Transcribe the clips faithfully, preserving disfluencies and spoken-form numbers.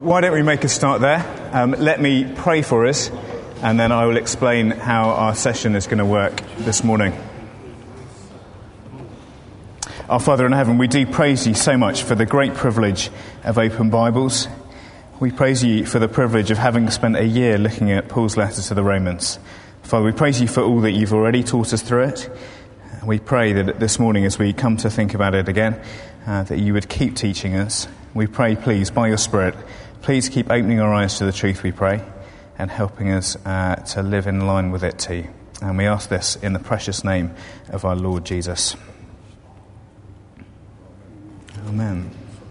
Why don't we make a start there? Um, let me pray for us, and then I will explain how our session is going to work this morning. Our Father in heaven, we do praise you so much for the great privilege of open Bibles. We praise you for the privilege of having spent a year looking at Paul's letter to the Romans. Father, we praise you for all that you've already taught us through it. We pray that this morning, as we come to think about it again, uh, that you would keep teaching us. We pray, please, by your Spirit, please keep opening our eyes to the truth, we pray, and helping us uh, to live in line with it too. And we ask this in the precious name of our Lord Jesus. Amen.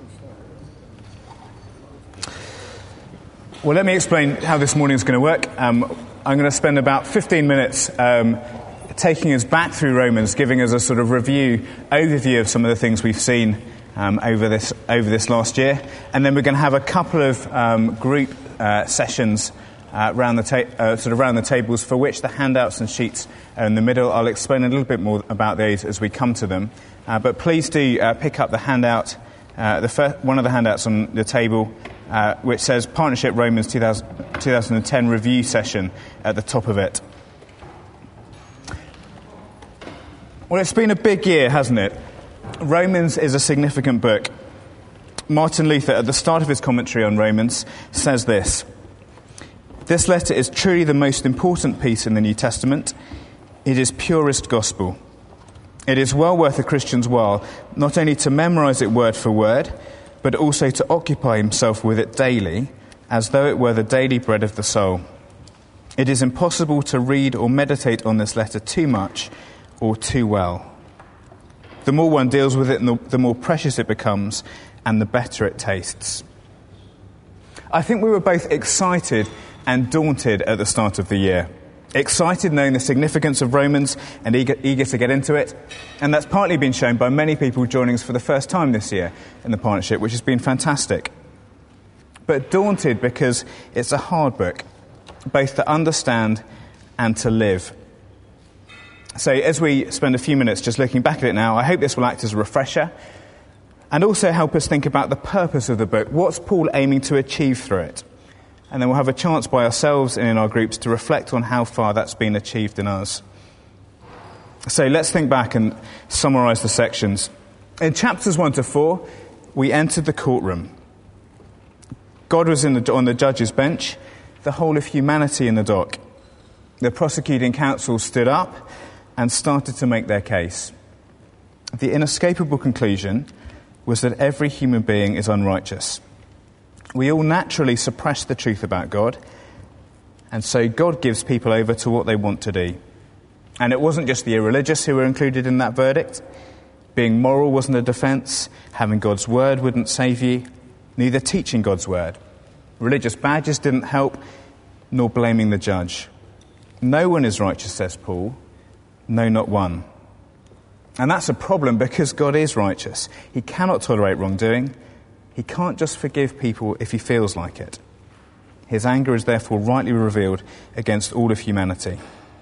Well, let me explain how this morning is going to work. Um, I'm going to spend about fifteen minutes um, taking us back through Romans, giving us a sort of review, overview of some of the things we've seen Um, over this over this last year, and then we're going to have a couple of um, group uh, sessions uh, around the ta- uh, sort of around the tables, for which the handouts and sheets are in the middle. I'll explain a little bit more about these as we come to them, uh, but please do uh, pick up the handout, uh, the first, one of the handouts on the table, uh, which says Partnership Romans twenty ten Review Session at the top of it. Well, it's been a big year, hasn't it? Romans is a significant book. Martin Luther, at the start of his commentary on Romans, says this: "This letter is truly the most important piece in the New Testament. It is purest gospel. It is well worth a Christian's while not only to memorize it word for word, but also to occupy himself with it daily, as though it were the daily bread of the soul. It is impossible to read or meditate on this letter too much or too well. The more one deals with it, the more precious it becomes, and the better it tastes." I think we were both excited and daunted at the start of the year. Excited knowing the significance of Romans and eager, eager to get into it. And that's partly been shown by many people joining us for the first time this year in the partnership, which has been fantastic. But daunted because it's a hard book, both to understand and to live. So as we spend a few minutes just looking back at it now, I hope this will act as a refresher and also help us think about the purpose of the book. What's Paul aiming to achieve through it? And then we'll have a chance by ourselves and in our groups to reflect on how far that's been achieved in us. So let's think back and summarise the sections. In chapters one to four, we entered the courtroom. God was in the, on the judge's bench, the whole of humanity in the dock. The prosecuting counsel stood up and started to make their case. The inescapable conclusion was that every human being is unrighteous. We all naturally suppress the truth about God, and so God gives people over to what they want to do. And it wasn't just the irreligious who were included in that verdict. Being moral wasn't a defence. Having God's word wouldn't save you. Neither teaching God's word. Religious badges didn't help, nor blaming the judge. No one is righteous, says Paul. No, not one. And that's a problem because God is righteous. He cannot tolerate wrongdoing. He can't just forgive people if he feels like it. His anger is therefore rightly revealed against all of humanity.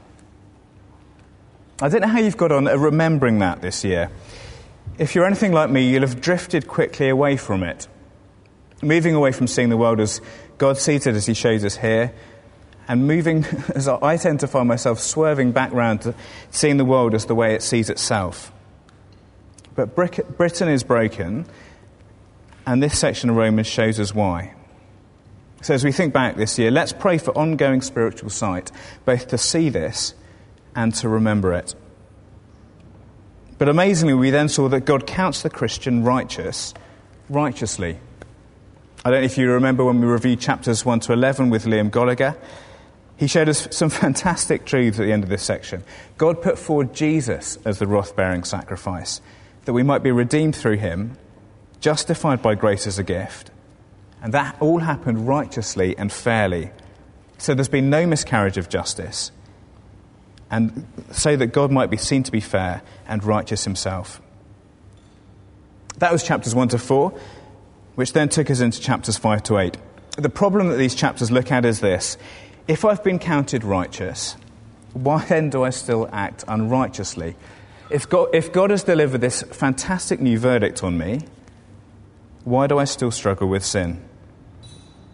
I don't know how you've got on at remembering that this year. If you're anything like me, you'll have drifted quickly away from it. Moving away from seeing the world as God sees it as he shows us here, and moving, as I tend to find myself swerving back round to seeing the world as the way it sees itself. But Britain is broken, and this section of Romans shows us why. So as we think back this year, let's pray for ongoing spiritual sight, both to see this and to remember it. But amazingly, we then saw that God counts the Christian righteous, righteously. I don't know if you remember when we reviewed chapters one to eleven with Liam Gallagher. He showed us some fantastic truths at the end of this section. God put forward Jesus as the wrath-bearing sacrifice, that we might be redeemed through him, justified by grace as a gift. And that all happened righteously and fairly. So there's been no miscarriage of justice. And so that God might be seen to be fair and righteous himself. That was chapters one to four, which then took us into chapters five to eight. The problem that these chapters look at is this: if I've been counted righteous, why then do I still act unrighteously? If God, if God has delivered this fantastic new verdict on me, why do I still struggle with sin?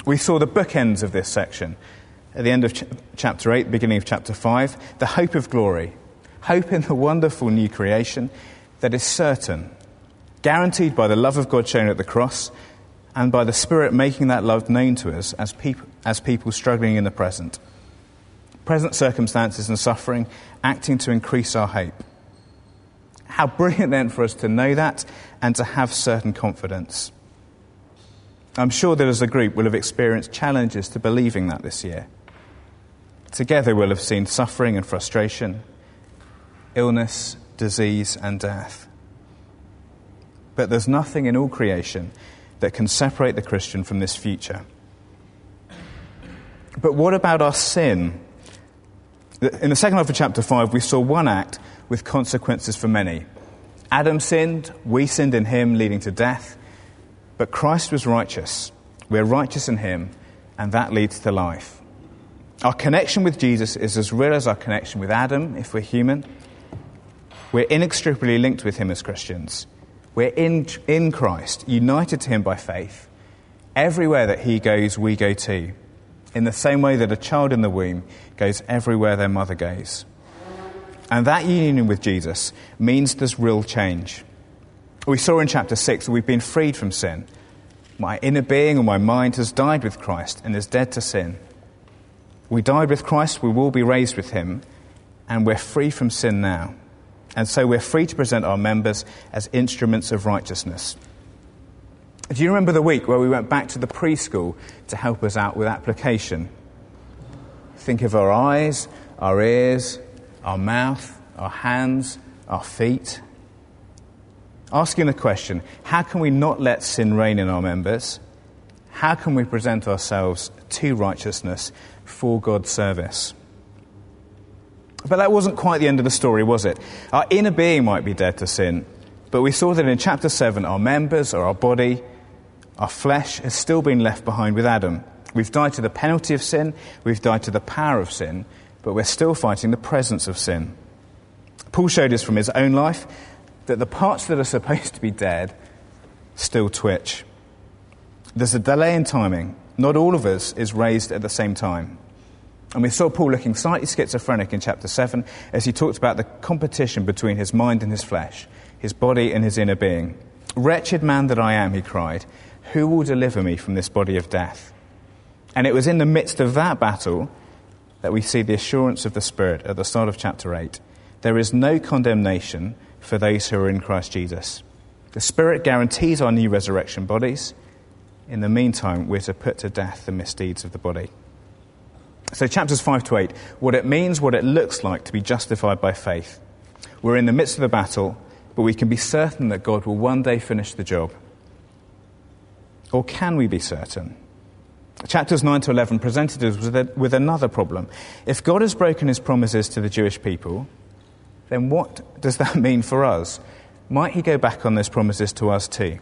We saw the bookends of this section. At the end of ch- chapter eight, beginning of chapter five, the hope of glory. Hope in the wonderful new creation that is certain, guaranteed by the love of God shown at the cross and by the Spirit making that love known to us as people, as people struggling in the present. Present circumstances and suffering acting to increase our hope. How brilliant then for us to know that and to have certain confidence. I'm sure that as a group we'll have experienced challenges to believing that this year. Together we'll have seen suffering and frustration, illness, disease and death. But there's nothing in all creation that can separate the Christian from this future. But what about our sin? In the second half of chapter five, we saw one act with consequences for many. Adam sinned, we sinned in him, leading to death. But Christ was righteous. We're righteous in him, and that leads to life. Our connection with Jesus is as real as our connection with Adam, if we're human. We're inextricably linked with him as Christians. We're in, in Christ, united to him by faith. Everywhere that he goes, we go too. In the same way that a child in the womb goes everywhere their mother goes. And that union with Jesus means there's real change. We saw in chapter six that we've been freed from sin. My inner being and my mind has died with Christ and is dead to sin. We died with Christ, we will be raised with him, and we're free from sin now. And so we're free to present our members as instruments of righteousness. Do you remember the week where we went back to the preschool to help us out with application? Think of our eyes, our ears, our mouth, our hands, our feet. Asking the question, how can we not let sin reign in our members? How can we present ourselves to righteousness for God's service? But that wasn't quite the end of the story, was it? Our inner being might be dead to sin, but we saw that in chapter seven, our members or our body, our flesh has still been left behind with Adam. We've died to the penalty of sin, we've died to the power of sin, but we're still fighting the presence of sin. Paul showed us from his own life that the parts that are supposed to be dead still twitch. There's a delay in timing. Not all of us is raised at the same time. And we saw Paul looking slightly schizophrenic in chapter seven as he talked about the competition between his mind and his flesh, his body and his inner being. Wretched man that I am, he cried, who will deliver me from this body of death? And it was in the midst of that battle that we see the assurance of the Spirit at the start of chapter eight. There is no condemnation for those who are in Christ Jesus. The Spirit guarantees our new resurrection bodies. In the meantime, we're to put to death the misdeeds of the body. So chapters five to eight, what it means, what it looks like to be justified by faith. We're in the midst of the battle, but we can be certain that God will one day finish the job. Or can we be certain? Chapters nine to eleven presented us with, a, with another problem. If God has broken his promises to the Jewish people, then what does that mean for us? Might he go back on those promises to us too?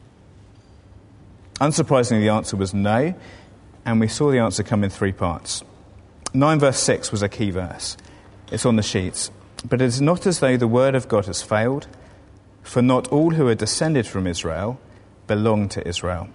Unsurprisingly, the answer was no, and we saw the answer come in three parts. nine verse six was a key verse. It's on the sheets. But it is not as though the word of God has failed, for not all who are descended from Israel belong to Israel.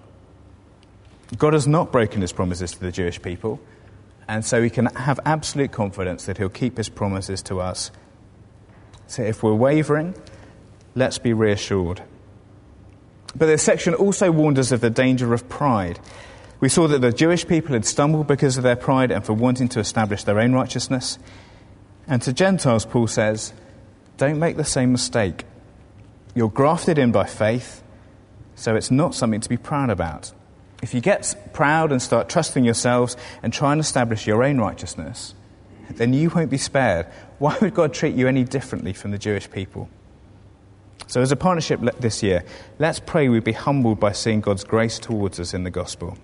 God has not broken his promises to the Jewish people, and so we can have absolute confidence that he'll keep his promises to us. So if we're wavering, let's be reassured. But this section also warned us of the danger of pride. We saw that the Jewish people had stumbled because of their pride and for wanting to establish their own righteousness. And to Gentiles, Paul says, don't make the same mistake. You're grafted in by faith, so it's not something to be proud about. If you get proud and start trusting yourselves and try and establish your own righteousness, then you won't be spared. Why would God treat you any differently from the Jewish people? So as a partnership this year, let's pray we be humbled by seeing God's grace towards us in the gospel.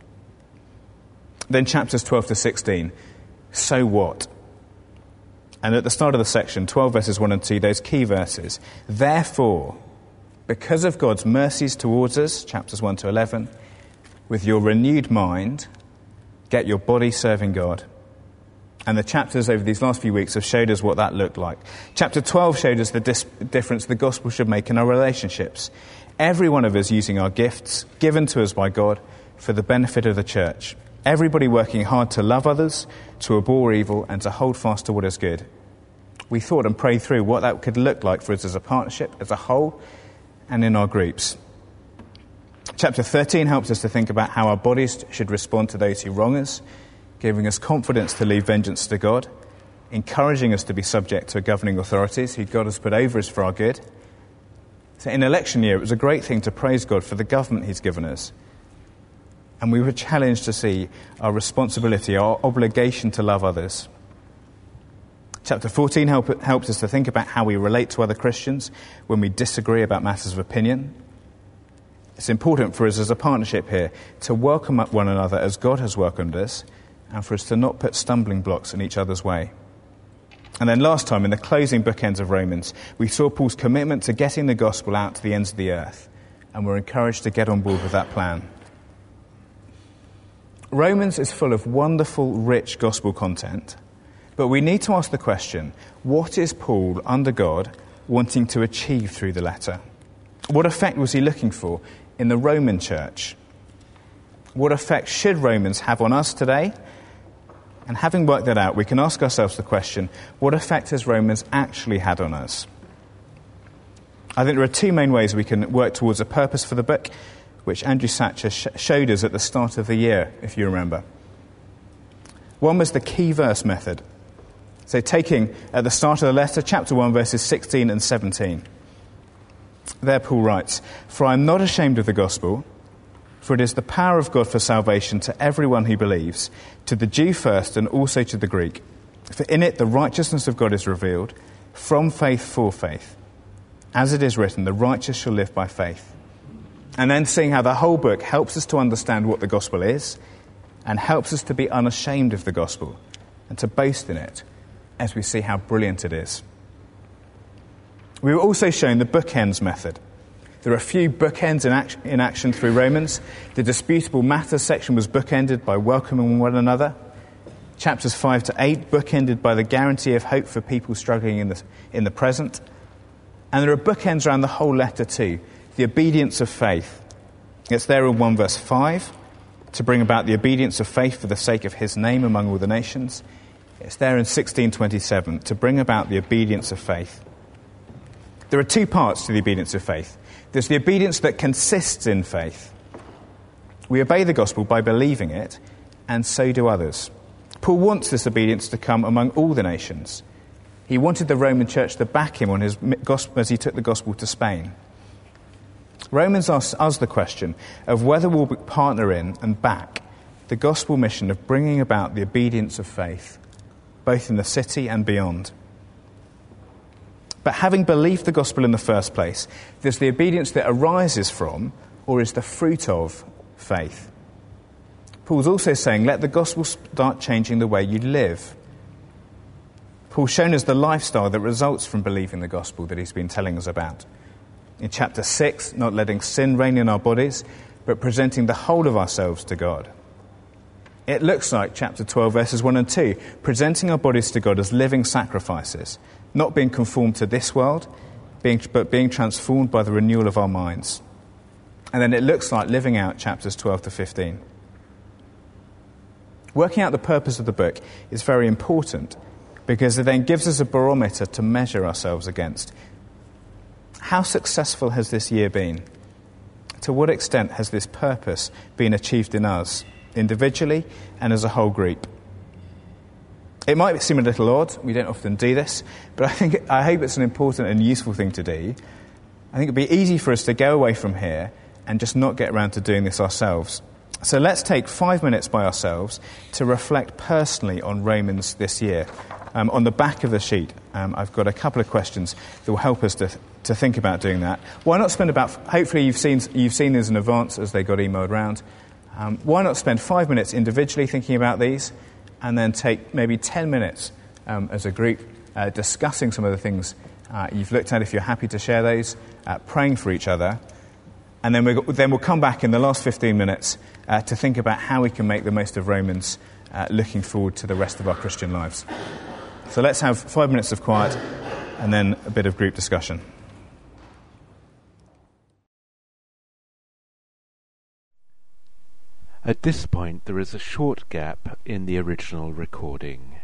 Then chapters twelve to sixteen, so what? And at the start of the section, twelve verses one and two, those key verses. Therefore, because of God's mercies towards us, chapters one to eleven, with your renewed mind, get your body serving God. And the chapters over these last few weeks have showed us what that looked like. Chapter twelve showed us the dis- difference the gospel should make in our relationships. Every one of us using our gifts given to us by God for the benefit of the church. Everybody working hard to love others, to abhor evil, and to hold fast to what is good. We thought and prayed through what that could look like for us as a partnership, as a whole, and in our groups. Chapter thirteen helps us to think about how our bodies should respond to those who wrong us, giving us confidence to leave vengeance to God, encouraging us to be subject to governing authorities who God has put over us for our good. So in election year, it was a great thing to praise God for the government he's given us. And we were challenged to see our responsibility, our obligation to love others. Chapter fourteen help, helps us to think about how we relate to other Christians when we disagree about matters of opinion. It's important for us as a partnership here to welcome up one another as God has welcomed us, and for us to not put stumbling blocks in each other's way. And then last time, in the closing bookends of Romans, we saw Paul's commitment to getting the gospel out to the ends of the earth, and we're encouraged to get on board with that plan. Romans is full of wonderful, rich gospel content, but we need to ask the question, what is Paul, under God, wanting to achieve through the letter? What effect was he looking for in the Roman church? What effect should Romans have on us today? And having worked that out, we can ask ourselves the question, what effect has Romans actually had on us? I think there are two main ways we can work towards a purpose for the book, which Andrew Satcher sh- showed us at the start of the year, if you remember. One was the key verse method. So taking at the start of the letter, chapter one, verses sixteen and seventeen. There Paul writes, "For I am not ashamed of the gospel, for it is the power of God for salvation to everyone who believes, to the Jew first and also to the Greek. For in it the righteousness of God is revealed, from faith for faith. As it is written, the righteous shall live by faith." And then seeing how the whole book helps us to understand what the gospel is and helps us to be unashamed of the gospel and to boast in it as we see how brilliant it is. We were also shown the bookends method. There are a few bookends in action, in action through Romans. The disputable matters section was bookended by welcoming one another. Chapters five to eight bookended by the guarantee of hope for people struggling in the, in the present. And there are bookends around the whole letter too. The obedience of faith. It's there in one verse five, to bring about the obedience of faith for the sake of his name among all the nations. It's there in sixteen twenty-seven, to bring about the obedience of faith. There are two parts to the obedience of faith. There's the obedience that consists in faith. We obey the gospel by believing it, and so do others. Paul wants this obedience to come among all the nations. He wanted the Roman church to back him on his gospel as he took the gospel to Spain. Romans asks us the question of whether we'll partner in and back the gospel mission of bringing about the obedience of faith, both in the city and beyond. But having believed the gospel in the first place, there's the obedience that arises from, or is the fruit of, faith. Paul's also saying, let the gospel start changing the way you live. Paul's shown us the lifestyle that results from believing the gospel that he's been telling us about. In chapter six, not letting sin reign in our bodies, but presenting the whole of ourselves to God. It looks like chapter twelve, verses one and two, presenting our bodies to God as living sacrifices, not being conformed to this world, being, but being transformed by the renewal of our minds. And then it looks like living out chapters twelve to fifteen. Working out the purpose of the book is very important because it then gives us a barometer to measure ourselves against. How successful has this year been? To what extent has this purpose been achieved in us, individually and as a whole group? It might seem a little odd, we don't often do this, but I think I hope it's an important and useful thing to do. I think it'd be easy for us to go away from here and just not get around to doing this ourselves. So let's take five minutes by ourselves to reflect personally on Romans this year. Um, on the back of the sheet, um, I've got a couple of questions that will help us to, to think about doing that. Why not spend about, hopefully you've seen, you've seen these in advance as they got emailed around. Um, why not spend five minutes individually thinking about these and then take maybe ten minutes um, as a group uh, discussing some of the things uh, you've looked at, if you're happy to share those, uh, praying for each other. And then, we then we'll come back in the last fifteen minutes uh, to think about how we can make the most of Romans, uh, looking forward to the rest of our Christian lives. So let's have five minutes of quiet and then a bit of group discussion. At this point, there is a short gap in the original recording.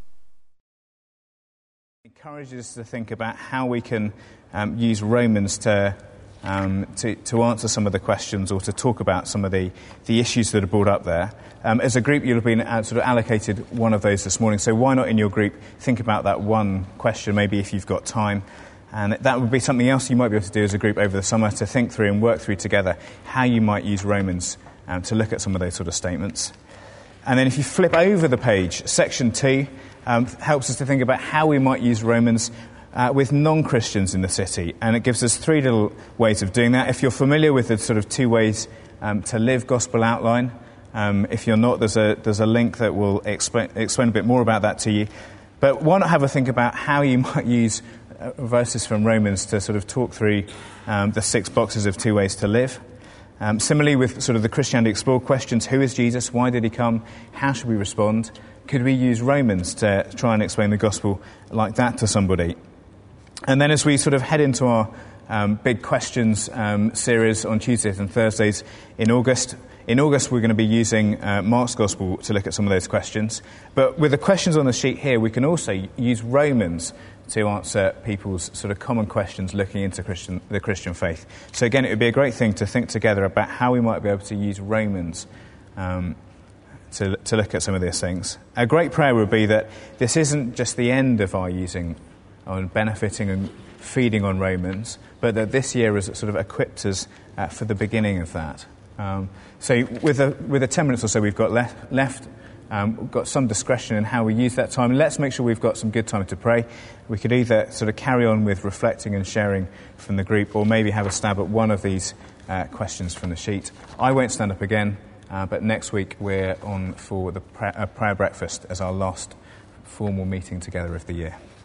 It encourages us to think about how we can um, use Romans to, um, to to answer some of the questions or to talk about some of the, the issues that are brought up there. Um, as a group, you'll have been uh, sort of allocated one of those this morning, so why not in your group think about that one question, maybe if you've got time. And that would be something else you might be able to do as a group over the summer, to think through and work through together how you might use Romans um, to look at some of those sort of statements. And then if you flip over the page, section two um, helps us to think about how we might use Romans uh, with non-Christians in the city. And it gives us three little ways of doing that. If you're familiar with the sort of two ways um, to live gospel outline, um, if you're not, there's a there's a link that will explain, explain a bit more about that to you. But why not have a think about how you might use uh, verses from Romans to sort of talk through um, the six boxes of two ways to live. Um, similarly, with sort of the Christianity Explored questions, who is Jesus? Why did he come? How should we respond? Could we use Romans to try and explain the gospel like that to somebody? And then as we sort of head into our um, big questions um, series on Tuesdays and Thursdays in August, in August we're going to be using uh, Mark's gospel to look at some of those questions. But with the questions on the sheet here, we can also use Romans to answer people's sort of common questions looking into Christian, the Christian faith. So again, it would be a great thing to think together about how we might be able to use Romans um, to, to look at some of these things. A great prayer would be that this isn't just the end of our using, on benefiting and feeding on Romans, but that this year has sort of equipped us uh, for the beginning of that. Um, so with the, with the ten minutes or so we've got left, left Um, we've got some discretion in how we use that time. Let's make sure we've got some good time to pray. We could either sort of carry on with reflecting and sharing from the group, or maybe have a stab at one of these uh, questions from the sheet. I won't stand up again, uh, but next week we're on for the pra- uh, prayer breakfast as our last formal meeting together of the year.